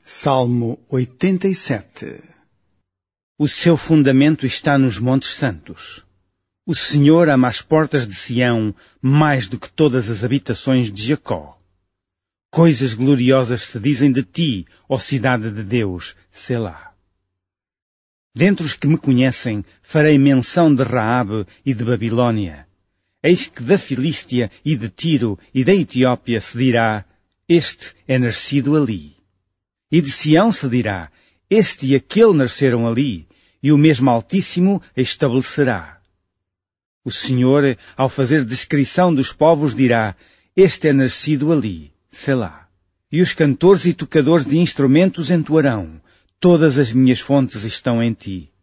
Salmo 87. O seu fundamento está nos montes santos. O Senhor ama as portas de Sião mais do que todas as habitações de Jacó. Coisas gloriosas se dizem de ti, ó cidade de Deus, Selá. Dentre os que me conhecem, farei menção de Raabe e de Babilônia. Eis que da Filístia e de Tiro e da Etiópia se dirá, este é nascido ali. E de Sião se dirá, este e aquele nasceram ali, e o mesmo Altíssimo a estabelecerá. O Senhor, ao fazer descrição dos povos, dirá, este é nascido ali, Selá. E os cantores e tocadores de instrumentos entoarão, todas as minhas fontes estão em ti.